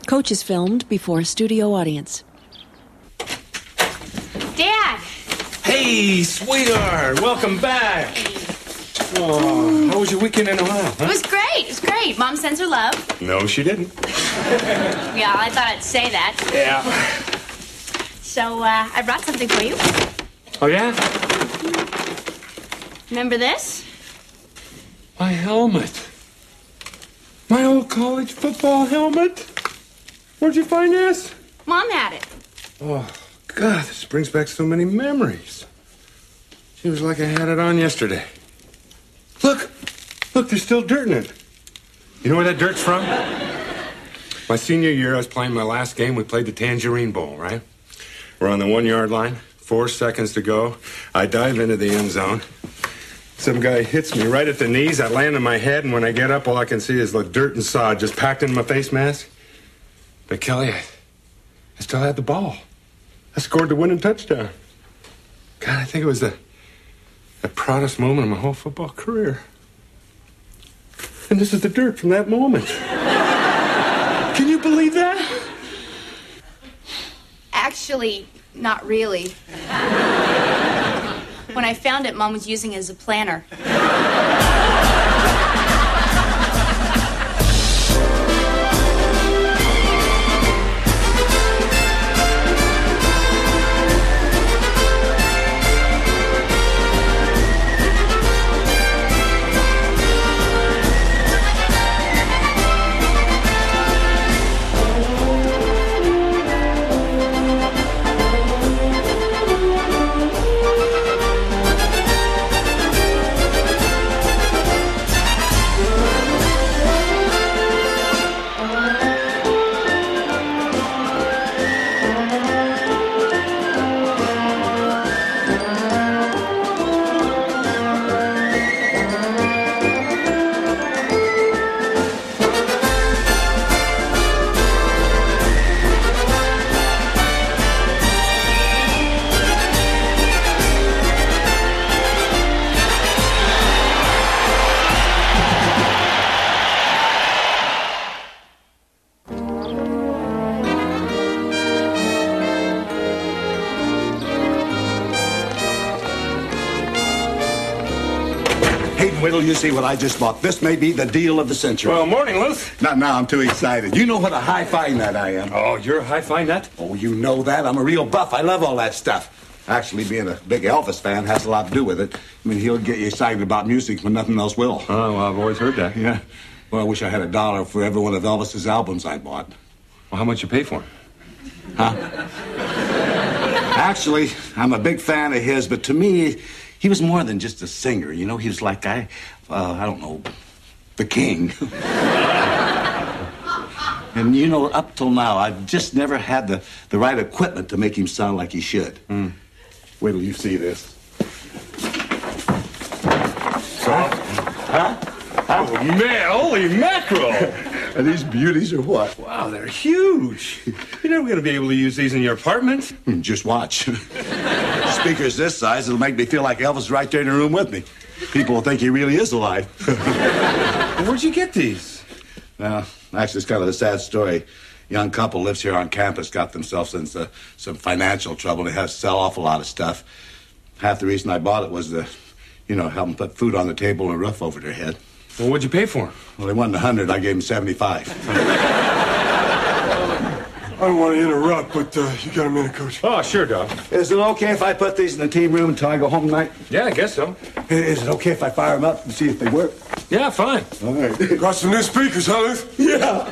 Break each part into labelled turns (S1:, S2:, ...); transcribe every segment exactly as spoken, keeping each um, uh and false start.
S1: Coach is filmed before a studio audience.
S2: Dad!
S3: Hey, sweetheart! Welcome back! Oh, how was your weekend in Ohio? Huh?
S2: It was great. It was great. Mom sends her love.
S3: No, she didn't.
S2: Yeah, I thought I'd say that.
S3: Yeah.
S2: So, uh, I brought something for you.
S3: Oh, yeah?
S2: Remember this?
S3: My helmet. My old college football helmet. Where'd you find this?
S2: Mom had it.
S3: Oh, God, this brings back so many memories. It was like I had it on yesterday. Look, look, there's still dirt in it. You know where that dirt's from? My senior year, I was playing my last game. We played the Tangerine Bowl, right? We're on the one-yard line. Four seconds to go. I dive into the end zone. Some guy hits me right at the knees. I land on my head, and when I get up, all I can see is the dirt and sod just packed into my face mask. But, Kelly, I, I still had the ball. I scored the winning touchdown. God, I think it was the, the proudest moment of my whole football career. And this is the dirt from that moment. Can you believe that?
S2: Actually, not really. When I found it, Mom was using it as a planner.
S4: Wait till you see what I just bought. This may be the deal of the century.
S3: Well, morning, Luth.
S4: Not now, I'm too excited. You know what a hi-fi nut I am.
S3: Oh, you're a hi-fi nut?
S4: Oh, you know that. I'm a real buff. I love all that stuff. Actually, being a big Elvis fan has a lot to do with it. I mean, he'll get you excited about music when nothing else will.
S3: Oh, well, I've always heard that.
S4: Yeah. Well, I wish I had a dollar for every one of Elvis's albums I bought.
S3: Well, how much you pay for him?
S4: Huh? Actually, I'm a big fan of his, but to me, he was more than just a singer. You know, he was like, I, uh, I don't know, the king. And, you know, up till now, I've just never had the, the right equipment to make him sound like he should. Mm. Wait till you see this.
S3: Huh? Huh? Oh, man, holy mackerel!
S4: Are these beauties or what?
S3: Wow, they're huge. You're never going to be able to use these in your apartment.
S4: Just watch. Speakers this size, it'll make me feel like Elvis is right there in the room with me. People will think he really is alive.
S3: Well, where'd you get these?
S4: Well, actually, it's kind of a sad story. Young couple lives here on campus, got themselves into some financial trouble. They had to sell off a lot of stuff. Half the reason I bought it was to, you know, help them put food on the table and a roof over their head.
S3: Well, what'd you pay for them?
S4: Well, they wanted a hundred. I gave them seventy-five.
S5: I don't want to interrupt, but uh, you got a minute, Coach?
S3: Oh, sure, Doc.
S4: Is it okay if I put these in the team room until I go home tonight?
S3: Yeah, I guess so.
S4: Is it okay if I fire them up and see if they work?
S3: Yeah, fine.
S4: All right.
S5: Got some new speakers, huh, Luth?
S4: Yeah.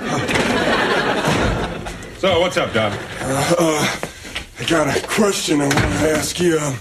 S3: So, what's up, Doc?
S5: Uh, uh, I got a question I want to ask you. Uh,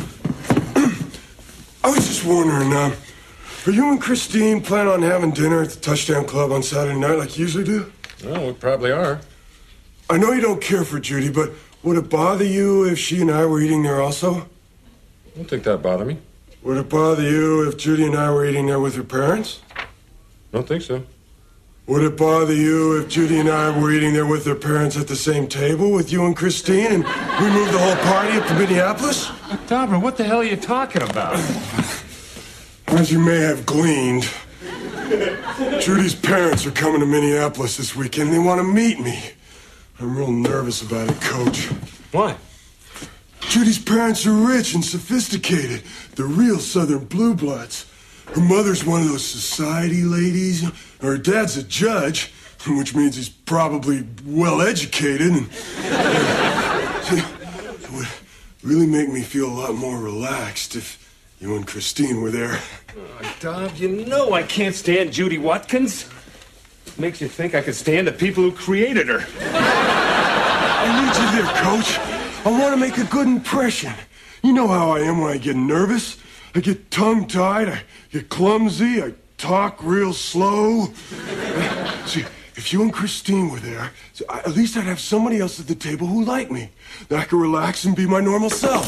S5: I was just wondering, uh, are you and Christine planning on having dinner at the Touchdown Club on Saturday night like you usually do?
S3: Well, we probably are.
S5: I know you don't care for Judy, but would it bother you if she and I were eating there also?
S3: I don't think that'd bother me.
S5: Would it bother you if Judy and I were eating there with her parents?
S3: I don't think so.
S5: Would it bother you if Judy and I were eating there with their parents at the same table with you and Christine and we moved the whole party up to Minneapolis?
S3: Dobber, what the hell are you talking about?
S5: As you may have gleaned, Judy's parents are coming to Minneapolis this weekend. They want to meet me. I'm real nervous about it, Coach.
S3: Why?
S5: Judy's parents are rich and sophisticated. They're real Southern blue bloods. Her mother's one of those society ladies. Her dad's a judge, which means he's probably well-educated. And it would really make me feel a lot more relaxed if you and Christine were there.
S3: Oh, Dob, you know I can't stand Judy Watkins. Makes you think I could stand the people who created her.
S5: I need you there, Coach. I want to make a good impression. You know how I am when I get nervous. I get tongue-tied, I get clumsy, I talk real slow. See, if you and Christine were there, so I, at least I'd have somebody else at the table who liked me. Then I could relax and be my normal self.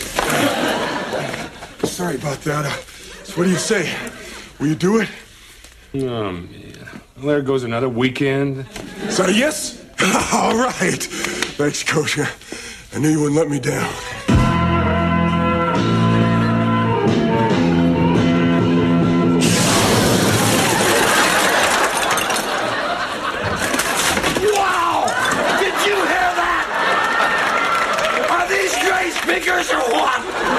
S5: Sorry about that. Uh, so what do you say? Will you do it?
S3: Oh, man. Well, there goes another weekend.
S5: Is that a yes? All right. Thanks, Coach. I knew you wouldn't let me down.
S6: Wow! Did you hear that? Are these Gray speakers or what?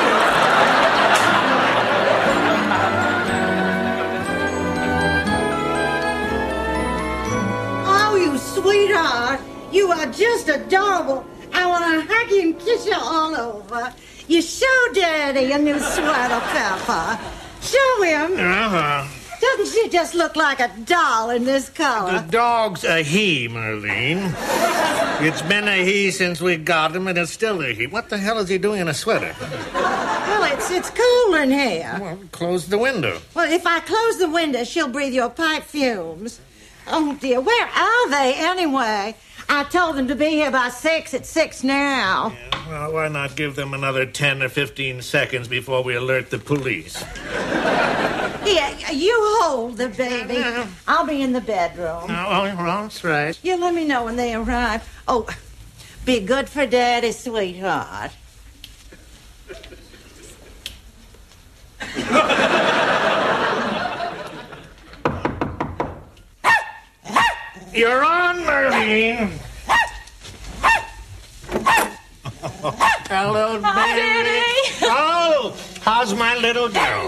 S7: Sweetheart, you are just adorable. I want to hug you and kiss you all over. You show Daddy a new sweater, Pepper. Show him.
S8: Uh-huh.
S7: Doesn't she just look like a doll in this color?
S8: The dog's a he, Merlene. It's been a he since we got him, and it's still a he. What the hell is he doing in a sweater?
S7: Well, it's it's cool in here.
S8: Well, close the window.
S7: Well, if I close the window, she'll breathe your pipe fumes. Oh, dear, where are they anyway? I told them to be here by six. It's six now.
S8: Yeah, well, why not give them another ten or fifteen seconds before we alert the police?
S7: Here, you hold the baby. I'll be in the bedroom.
S8: Oh, oh, that's right.
S7: You let me know when they arrive. Oh, be good for Daddy, sweetheart.
S8: You're on, Merlene. Hello,
S2: Hi,
S8: baby.
S2: Daddy.
S8: Oh, how's my little girl?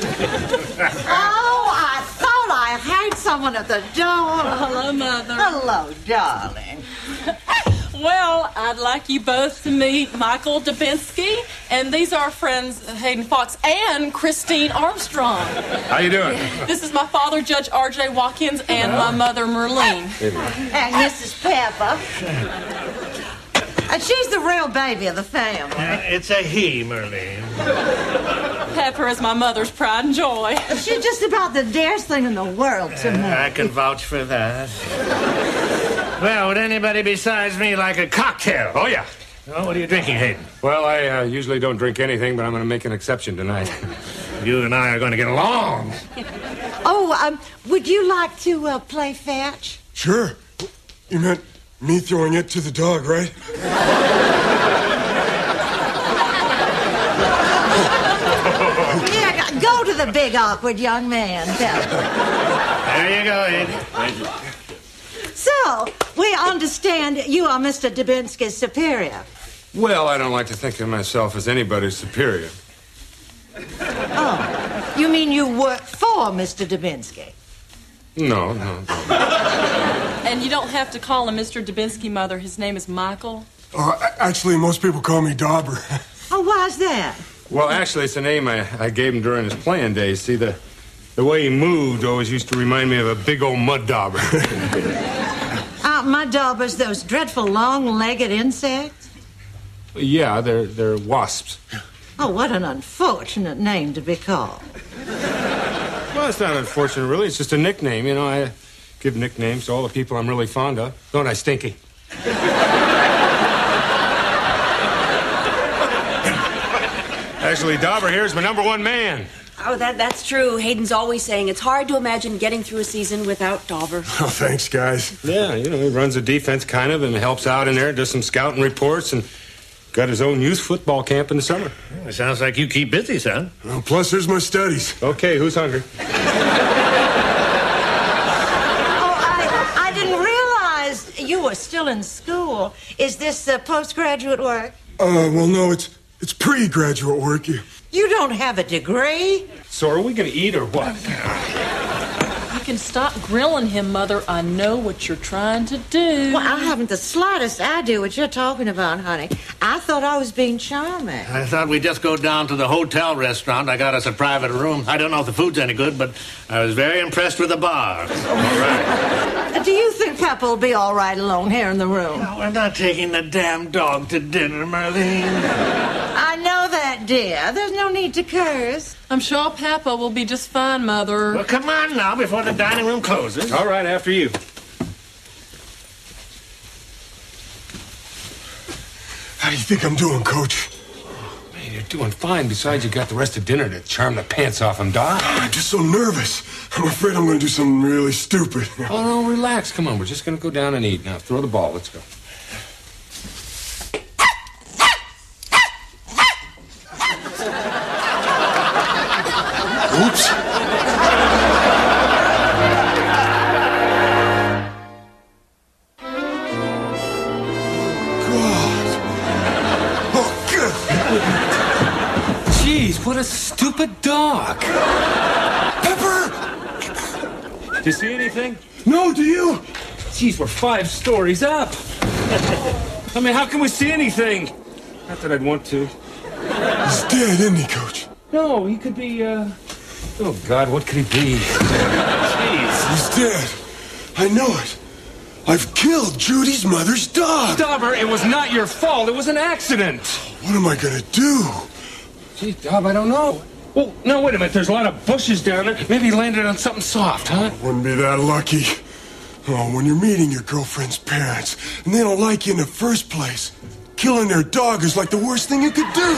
S7: Oh, I thought I heard someone at the door.
S2: Hello, Mother.
S7: Hello, darling.
S2: Well, I'd like you both to meet Michael Dubinsky, and these are our friends Hayden Fox and Christine Armstrong.
S3: How you doing?
S2: This is my father, Judge R J Watkins, and my mother, Merlene.
S7: And this is Pepper. And she's the real baby of the family.
S8: Uh, it's a he, Merlene.
S2: Pepper is my mother's pride and joy.
S7: She's just about the dearest thing in the world to me.
S8: I can vouch for that. Well, would anybody besides me like a cocktail?
S3: Oh, yeah.
S8: Oh, what are you drinking, Hayden?
S3: Well, I uh, usually don't drink anything, but I'm going to make an exception tonight.
S8: You and I are going to get along.
S7: Oh, um, would you like to uh, play fetch?
S5: Sure. You meant me throwing it to the dog, right?
S7: Yeah, go to the big awkward young man, Pepper.
S8: There you go, Hayden. Thank you.
S7: So, we understand you are Mister Dubinsky's superior.
S3: Well, I don't like to think of myself as anybody's superior.
S7: Oh, you mean you work for Mister Dubinsky?
S3: No, no, no.
S2: And you don't have to call him Mister Dubinsky, Mother. His name is Michael.
S5: Uh, actually, most people call me Dauber.
S7: Oh, why's that?
S3: Well, actually, it's a name I, I gave him during his playing days. See, the, the way he moved always used to remind me of a big old mud dauber.
S7: Uh, my daubers, those dreadful long-legged insects?
S3: Yeah, they're, they're wasps.
S7: Oh, what an unfortunate name to be called.
S3: Well, it's not unfortunate, really. It's just a nickname. You know, I give nicknames to all the people I'm really fond of. Don't I, Stinky? Actually, Dauber here is my number one man.
S9: Oh, that that's true. Hayden's always saying it's hard to imagine getting through a season without Dauber.
S5: Oh, thanks, guys.
S3: Yeah, you know, he runs the defense kind of and helps out in there, does some scouting reports, and got his own youth football camp in the summer.
S8: It sounds like you keep busy, son.
S5: Well, plus, there's my studies.
S3: Okay, who's hungry?
S7: Oh, I, I didn't realize you you were still in school. Is this uh, postgraduate work?
S5: Uh, well, no, it's it's pre-graduate work. You,
S7: You don't have a degree?
S3: So are we going to eat or what?
S2: You can stop grilling him, Mother. I know what you're trying to do.
S7: Well, I haven't the slightest idea what you're talking about, honey. I thought I was being charming.
S8: I thought we'd just go down to the hotel restaurant. I got us a private room. I don't know if the food's any good, but I was very impressed with the bar. All right.
S7: Do you think Peppa will be all right alone here in the room?
S8: No, we're not taking the damn dog to dinner, Marlene.
S7: I know that, dear. There's no need to curse.
S2: I'm sure Papa will be just fine, Mother.
S8: Well, come on now before the dining room closes.
S3: All right, after you.
S5: how do you think I'm doing, Coach?
S3: Man, you're doing fine. Besides, you got the rest of dinner to charm the pants off him, Doc.
S5: I'm just so nervous. I'm afraid I'm going to do something really stupid.
S3: Oh, no, relax. Come on, we're just going to go down and eat. Now, throw the ball. Let's go.
S5: Oops.
S3: Jeez, what a stupid dog.
S5: Pepper!
S3: Did you see anything?
S5: No, do you?
S3: Jeez, we're five stories up. I mean, how can we see anything? Not that I'd want to.
S5: He's dead, isn't he, Coach?
S3: No, he could be, uh... Oh, God, what could he be? Jeez.
S5: He's dead. I know it. I've killed Judy's mother's dog.
S3: Dauber, it was not your fault. It was an accident.
S5: What am I going to do?
S3: Gee, Dob, I don't know. Well, no, wait a minute. There's a lot of bushes down there. Maybe he landed on something soft, huh?
S5: Wouldn't be that lucky. Oh, when you're meeting your girlfriend's parents and they don't like you in the first place, killing their dog is like the worst thing you could do.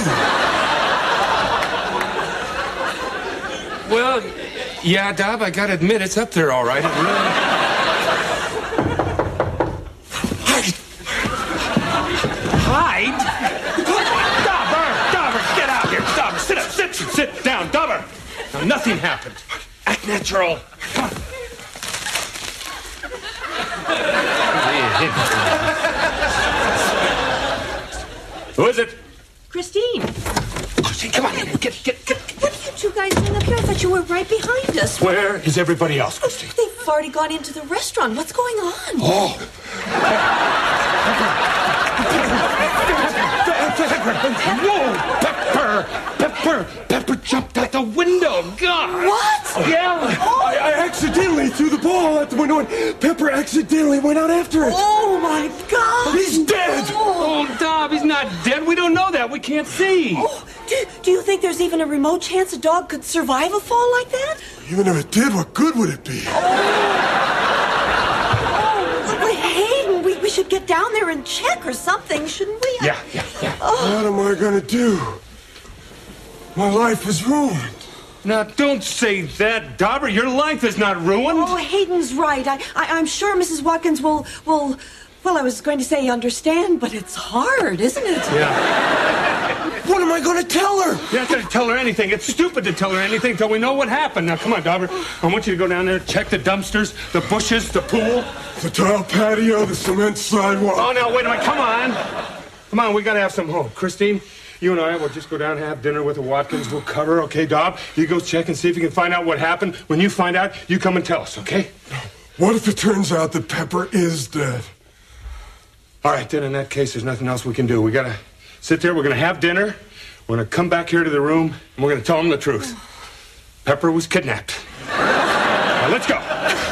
S3: Well, yeah, Dob, I gotta admit, it's up there all right. It really... Hide? Dauber! Dauber, get out here! Dauber, sit up! Sit! Sit down! Dauber! Now, nothing happened. Act natural. Come on. Who is it?
S9: Christine.
S3: Christine, come on in. Get, get, get.
S9: What are you two guys doing up here? I thought you were right behind us.
S3: Where is everybody else, Christine?
S9: They've already gone into the restaurant. What's going on?
S3: Oh. Whoa! Pepper! Pepper! Pepper jumped out the window! God!
S9: What?
S3: Yeah!
S5: I, I accidentally threw the ball out the window and Pepper accidentally went out after it.
S9: Oh, my God.
S5: He's dead!
S3: Oh, Dob, he's not dead. We don't know that. We can't see.
S9: Oh, do, do you think there's even a remote chance a dog could survive a fall like that?
S5: Even if it did, what good would it be?
S9: Wait, Hayden, we, we should get down there and check or something, shouldn't we?
S3: Yeah, yeah, yeah.
S5: What am I going to do? My life is ruined.
S3: Now, don't say that, Dauber. Your life is not ruined.
S9: Oh, Hayden's right. I, I, I'm sure Missus Watkins will, will, well, I was going to say understand, but it's hard, isn't it?
S3: Yeah.
S5: What am I going to tell her?
S3: You're not going to tell her anything. It's stupid to tell her anything until we know what happened. Now, come on, Dauber. I want you to go down there, check the dumpsters, the bushes, the pool.
S5: The tile patio, the cement sidewalk.
S3: Oh, no, wait a minute. Come on. Come on, we got to have some hope. Christine, you and I will just go down and have dinner with the Watkins. We'll cover, okay, Dob? You go check and see if you can find out what happened. When you find out, you come and tell us, okay?
S5: What if it turns out that Pepper is dead?
S3: All right, then in that case, there's nothing else we can do. We got to sit there. We're going to have dinner. We're going to come back here to the room, and we're going to tell them the truth. Pepper was kidnapped. Now, let's go.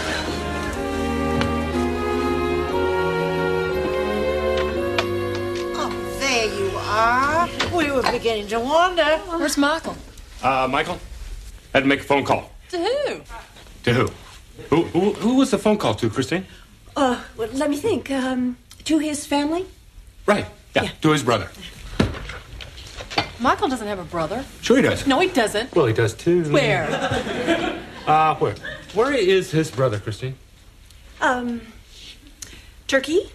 S7: There you are. We were beginning to wonder.
S2: Where's Michael?
S3: Uh, Michael? Had to make a phone call.
S2: To who?
S3: To who? Who, who, who was the phone call to, Christine?
S9: Uh, well, let me think. Um, to his family?
S3: Right. Yeah,
S9: Yeah.
S3: to his brother.
S2: Michael doesn't have a brother.
S3: Sure he does.
S2: No, he doesn't.
S3: Well, he does, too.
S2: Where?
S3: Uh, where? Where is his brother, Christine?
S9: Um, Turkey?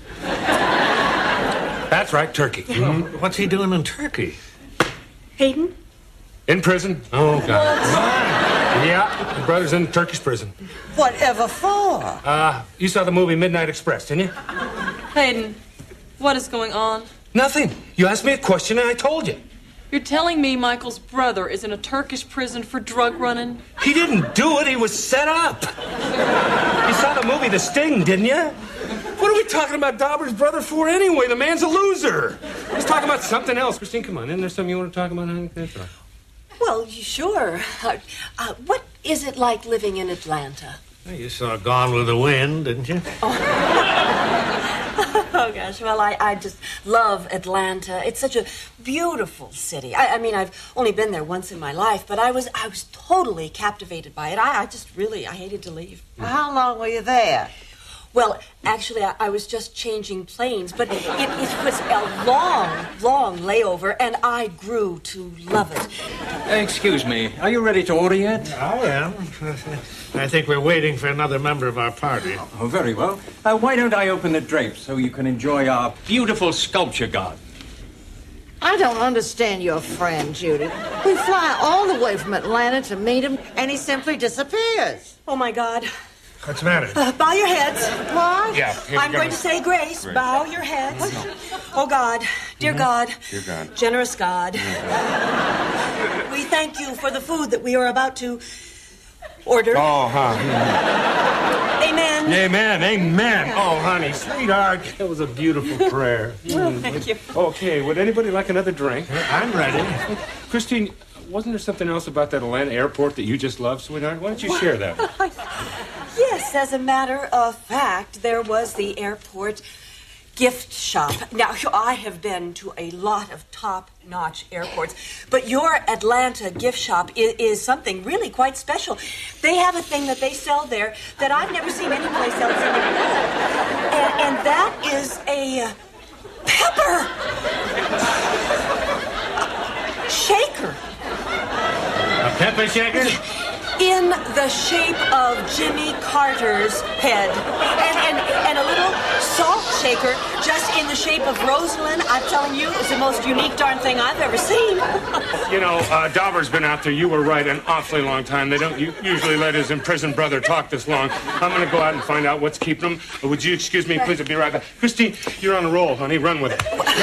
S3: That's right, Turkey. Mm-hmm.
S8: What's he doing in Turkey?
S9: Hayden?
S3: In prison? Oh, God. Yeah, his brother's in the Turkish prison.
S7: Whatever for?
S3: Uh, you saw the movie Midnight Express, didn't you?
S2: Hayden, what is going on?
S3: Nothing. You asked me a question and I told you.
S2: You're telling me Michael's brother is in a Turkish prison for drug running?
S3: He didn't do it. He was set up. You saw the movie The Sting, didn't you? What are we talking about Dauber's brother for anyway? The man's a loser. He's talking about something else. Christine, come on. Isn't there something you want to talk about, honey? That's all right.
S9: Well, sure. Uh, uh, what is it like living in Atlanta?
S8: Well, you saw Gone with the Wind, didn't you?
S9: Oh, gosh. Well, I, I just love Atlanta. It's such a beautiful city. I, I mean, I've only been there once in my life, but I was I was totally captivated by it. I, I just really, I hated to leave.
S7: How long were you there?
S9: Well, actually, I, I was just changing planes, but it, it was a long, long layover, and I grew to love it.
S10: Excuse me, are you ready to order yet?
S8: I am. I think we're waiting for another member of our party.
S10: Oh, very well. Uh, why don't I open the drapes so you can enjoy our beautiful sculpture garden?
S7: I don't understand your friend, Judy. We fly all the way from Atlanta to meet him, and he simply disappears.
S9: Oh, my God.
S3: What's the matter?
S9: Uh, bow your heads.
S7: What?
S3: Yeah.
S9: I'm going to say grace.
S3: Grace.
S9: Bow your heads. Oh, God. Dear
S3: Mm-hmm.
S9: God.
S3: Dear God.
S9: Generous God. We thank you for the food that we are about to order.
S3: Oh, huh.
S9: Amen.
S3: Amen. Amen. Oh, honey, sweetheart. That was a beautiful prayer.
S9: Well, thank you.
S3: Okay, would anybody like another drink?
S8: I'm ready.
S3: Christine, wasn't there something else about that Atlanta airport that you just love, sweetheart? Why don't you share that?
S9: Yes, as a matter of fact, there was the airport gift shop. Now, I have been to a lot of top-notch airports, but your Atlanta gift shop is, is something really quite special. They have a thing that they sell there that I've never seen anyplace else in the world, and, and that is a uh, pepper shaker.
S8: A pepper shaker?
S9: In the shape of Jimmy Carter's head. And, and, and a little salt shaker just in the shape of Rosalind. I'm telling you, it's the most unique darn thing I've ever seen.
S3: You know, uh, Dauber's been out there, you were right, an awfully long time. They don't u- usually let his imprisoned brother talk this long. I'm going to go out and find out what's keeping him. Uh, would you excuse me, please? I'll be right back. Christine, you're on a roll, honey. Run with it.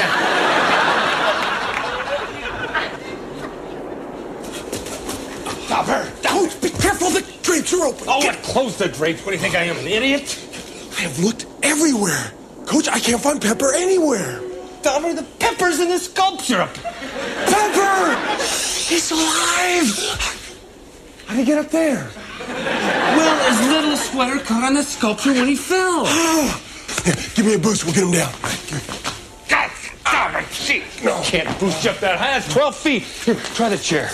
S5: Dauber, don't! Be careful, the drapes are open.
S3: Oh, what? Close the drapes. What do you think I am, an idiot?
S5: I have looked everywhere. Coach, I can't find Pepper anywhere.
S3: Dauber, the pepper's in the sculpture.
S5: Pepper! He's alive! How'd he get up there?
S3: Well, his little sweater caught on the sculpture when he fell.
S5: Here, give me a boost. We'll get him down.
S3: God, Dauber, gee.
S5: No.
S3: Can't boost you up that high. That's twelve feet. Here, try the chair.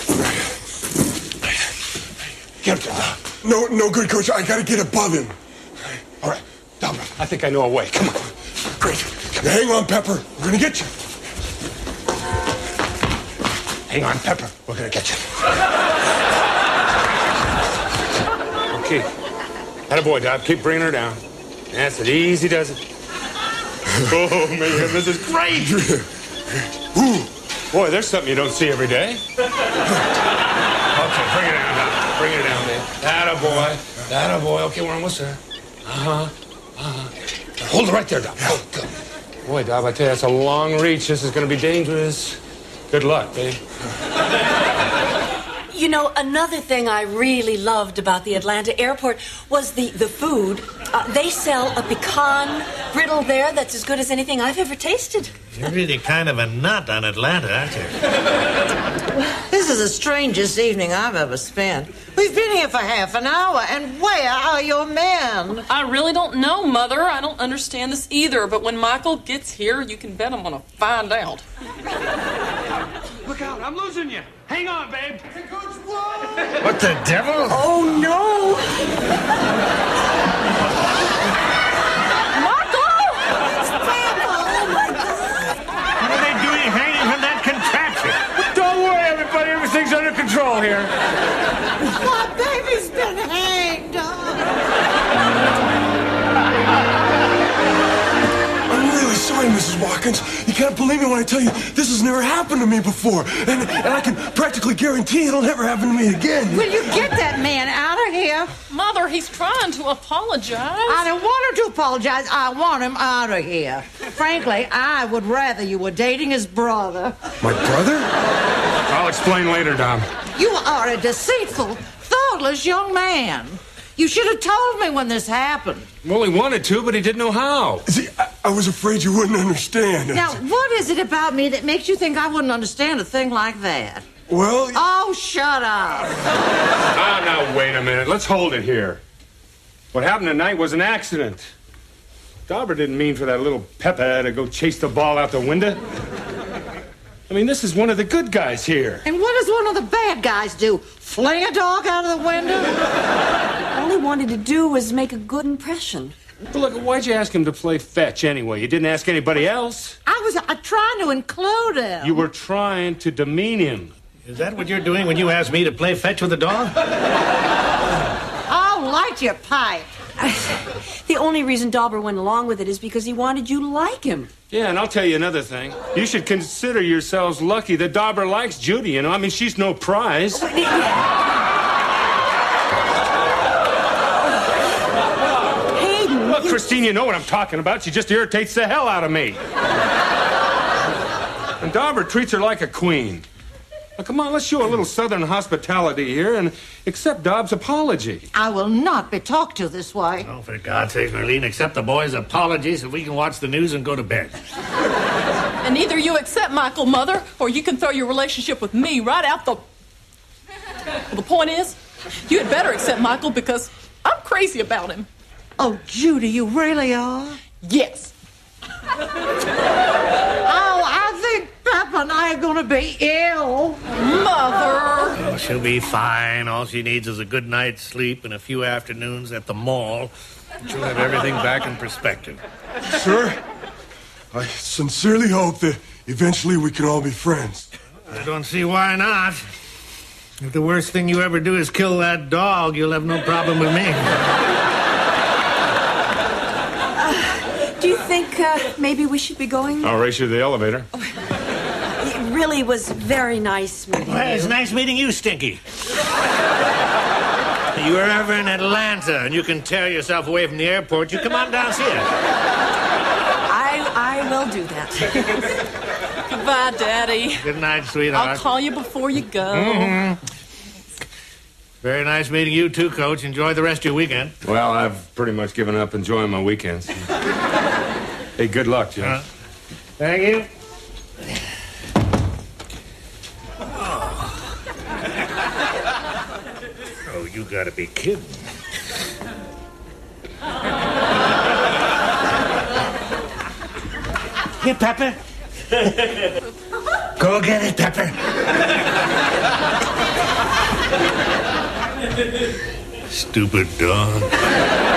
S5: Get up. No, no good, Coach. I gotta get above him. All right, Dauber.
S3: I think I know a way. Come on.
S5: Great. Now hang on, Pepper. We're gonna get you.
S3: Hang on, Pepper. We're gonna get you. Okay. Attaboy, Dob. Keep bringing her down. That's it. Easy does it. Oh, man, this is great. Ooh. Boy, there's something you don't see every day. Okay, bring it down, Dob. Bring it down, man. Attaboy. Attaboy. Okay, we're almost there. Uh-huh. Uh-huh. Hold it right there, Dob. Hold it. Good. Boy, Dob, I tell you, that's a long reach. This is going to be dangerous. Good luck, babe.
S9: You know, another thing I really loved about the Atlanta airport was the, the food. Uh, they sell a pecan brittle there that's as good as anything I've ever tasted.
S8: You're really kind of a nut on Atlanta, aren't you?
S7: This is the strangest evening I've ever spent. We've been here for half an hour, and where are your men?
S2: I really don't know, Mother. I don't understand this either, but when Michael gets here, you can bet I'm gonna find out.
S3: Look out, I'm losing you. Hang on, babe.
S8: What the devil?
S9: Oh, no!
S2: Michael!
S9: It's Pepper! Oh, my God!
S8: What are they doing hanging from that contraption?
S3: Don't worry, everybody. Everything's under control here.
S7: My baby's been hanged.
S5: I'm really sorry, Missus Walker. Hawkins, you can't believe me when I tell you this has never happened to me before. And, and I can practically guarantee it'll never happen to me again.
S7: Will you get that man out of here?
S2: Mother, he's trying to apologize.
S7: I don't want him to apologize. I want him out of here. Frankly, I would rather you were dating his brother.
S5: My brother?
S3: I'll explain later, Dom.
S7: You are a deceitful, thoughtless young man. You should have told me when this happened.
S3: Well, he wanted to, but he didn't know how.
S5: See, I, I was afraid you wouldn't understand.
S7: Now, what is it about me that makes you think I wouldn't understand a thing like that?
S5: Well...
S7: Oh, shut up.
S3: Ah, now, wait a minute. Let's hold it here. What happened tonight was an accident. Dauber didn't mean for that little Peppa to go chase the ball out the window. I mean, this is one of the good guys here.
S7: And what does one of the bad guys do? Fling a dog out of the window?
S9: All he wanted to do was make a good impression.
S3: But look, why'd you ask him to play fetch anyway? You didn't ask anybody else.
S7: I was uh, trying to include him.
S3: You were trying to demean him.
S8: Is that what you're doing when you ask me to play fetch with a dog?
S7: Oh, light your pipe.
S9: The only reason Dauber went along with it is because he wanted you to like him.
S3: Yeah, and I'll tell you another thing. You should consider yourselves lucky that Dauber likes Judy, you know? I mean, she's no prize.
S9: Hayden!
S3: Well, Christine, you know what I'm talking about. She just irritates the hell out of me. And Dauber treats her like a queen. Now, come on, let's show a little southern hospitality here and accept Dobbs' apology.
S7: I will not be talked to this way.
S8: Oh, for God's sake, Marlene, accept the boys' apology so we can watch the news and go to bed.
S2: And either you accept Michael, Mother, or you can throw your relationship with me right out the... Well, the point is, you had better accept Michael because I'm crazy about him.
S7: Oh, Judy, you really are?
S2: Yes.
S7: Oh, I think Peppa and I are going to be ill.
S2: Mother!
S8: Oh, she'll be fine. All she needs is a good night's sleep and a few afternoons at the mall. She'll have everything back in perspective.
S5: Sir, I sincerely hope that eventually we can all be friends.
S8: I don't see why not. If the worst thing you ever do is kill that dog, you'll have no problem with me.
S9: Do you think uh, maybe we should be going?
S3: I'll race you to the elevator.
S9: It really was very nice meeting
S8: Well,
S9: you.
S8: it's nice meeting you, Stinky. You were ever in Atlanta and you can tear yourself away from the airport, you come on down here.
S9: I, I will do that.
S2: Goodbye, Daddy.
S8: Good night, sweetheart.
S2: I'll call you before you go.
S8: Mm-hmm. Very nice meeting you, too, Coach. Enjoy the rest of your weekend.
S3: Well, I've pretty much given up enjoying my weekends. Hey, good luck, Jim.
S8: Uh, thank you. Oh, you gotta be kidding. Here, Pepper. Go get it, Pepper. Stupid dog.